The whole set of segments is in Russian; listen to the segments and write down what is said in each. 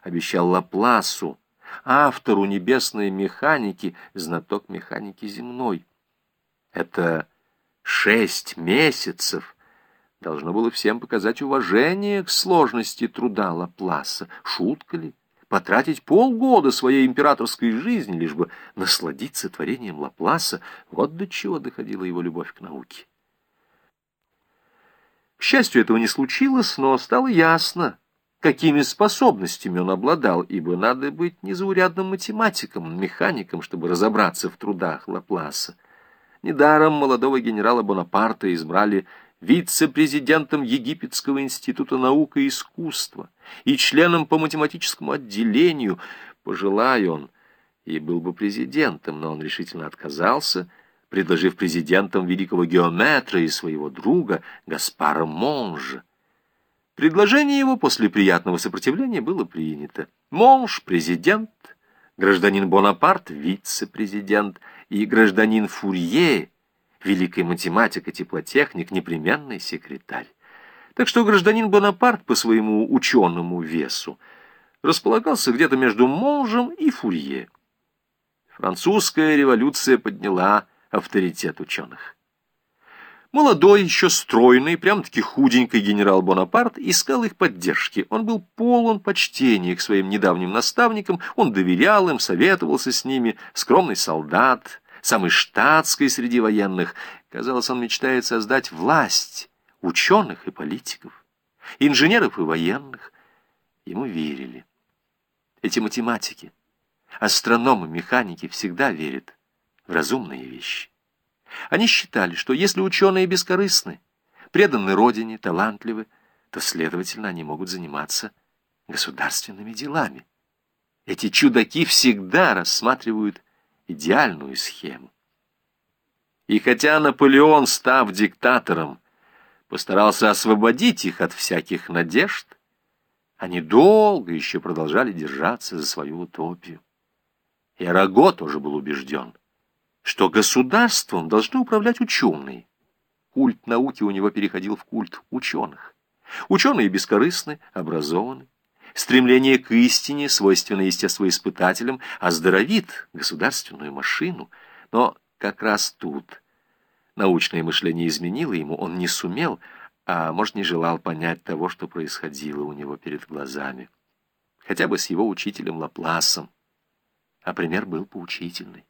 обещал Лапласу, автору небесной механики, знаток механики земной. Это 6 месяцев должно было всем показать уважение к сложности труда Лапласа. Шутка ли? Потратить полгода своей императорской жизни, лишь бы насладиться творением Лапласа, вот до чего доходила его любовь к науке. К счастью, этого не случилось, но стало ясно, какими способностями он обладал, ибо надо быть незаурядным математиком, механиком, чтобы разобраться в трудах Лапласа. Недаром молодого генерала Бонапарта избрали вице-президентом Египетского института наук и искусства и членом по математическому отделению. Пожелай он, и был бы президентом, но он решительно отказался, предложив президентом великого геометра и своего друга Гаспара Монжа. Предложение его после приятного сопротивления было принято. Монж — президент, гражданин Бонапарт — вице-президент, и гражданин Фурье, великий математик и теплотехник, непременный секретарь. Так что гражданин Бонапарт по своему ученому весу располагался где-то между Монжем и Фурье. Французская революция подняла авторитет ученых. Молодой, еще стройный, прям-таки худенький генерал Бонапарт искал их поддержки. Он был полон почтения к своим недавним наставникам, он доверял им, советовался с ними, скромный солдат, самый штатский среди военных. Казалось, он мечтает создать власть ученых и политиков, инженеров и военных. Ему верили. Эти математики, астрономы, механики всегда верят в разумные вещи. Они считали, что если ученые бескорыстны, преданы родине, талантливы, то, следовательно, они могут заниматься государственными делами. Эти чудаки всегда рассматривают идеальную схему. И хотя Наполеон, став диктатором, постарался освободить их от всяких надежд, они долго еще продолжали держаться за свою утопию. И Араго тоже был убежден, что государством должны управлять ученые. Культ науки у него переходил в культ ученых. Ученые бескорыстны, образованы. Стремление к истине, свойственное естествоиспытателям, оздоровит государственную машину. Но как раз тут научное мышление изменило ему, он не сумел, а может, не желал понять того, что происходило у него перед глазами. Хотя бы с его учителем Лапласом. А пример был поучительный.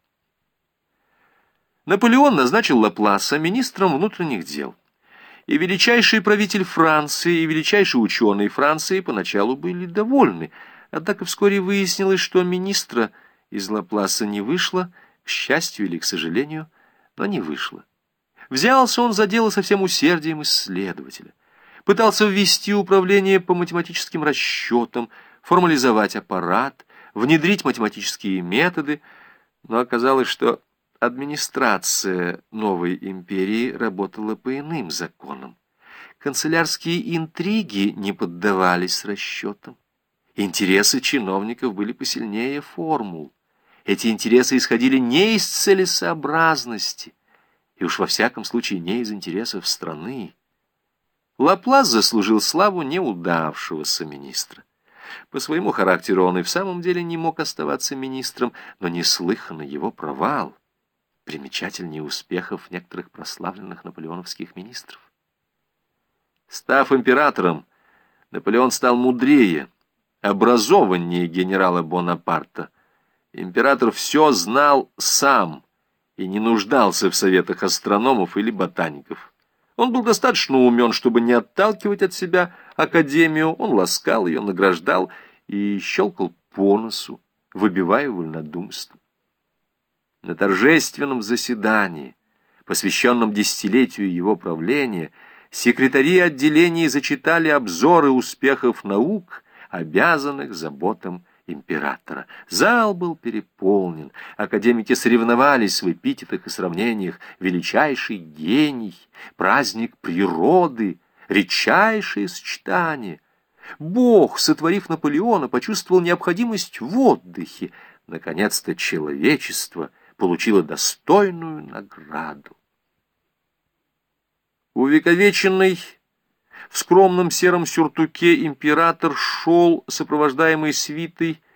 Наполеон назначил Лапласа министром внутренних дел. И величайший правитель Франции, и величайший ученый Франции поначалу были довольны. Однако вскоре выяснилось, что министра из Лапласа не вышло, к счастью или к сожалению, но не вышло. Взялся он за дело со всем усердием исследователя. Пытался ввести управление по математическим расчетам, формализовать аппарат, внедрить математические методы, но оказалось, что администрация новой империи работала по иным законам. Канцелярские интриги не поддавались расчетам. Интересы чиновников были посильнее формул. Эти интересы исходили не из целесообразности, и уж во всяком случае не из интересов страны. Лаплас заслужил славу неудавшегося министра. По своему характеру он и в самом деле не мог оставаться министром, но неслыханный его провал примечательнее успехов некоторых прославленных наполеоновских министров. Став императором, Наполеон стал мудрее, образованнее генерала Бонапарта. Император все знал сам и не нуждался в советах астрономов или ботаников. Он был достаточно умен, чтобы не отталкивать от себя академию, он ласкал ее, награждал и щелкал по носу, выбивая вольнодумство. На торжественном заседании, посвященном десятилетию его правления, секретари отделений зачитали обзоры успехов наук, обязанных заботам императора. Зал был переполнен, академики соревновались в эпитетах и сравнениях: величайший гений, праздник природы, редчайшее сочетание. Бог, сотворив Наполеона, почувствовал необходимость в отдыхе. Наконец-то человечество получило достойную награду. Увековеченный В скромном сером сюртуке император шел, сопровождаемый свитой,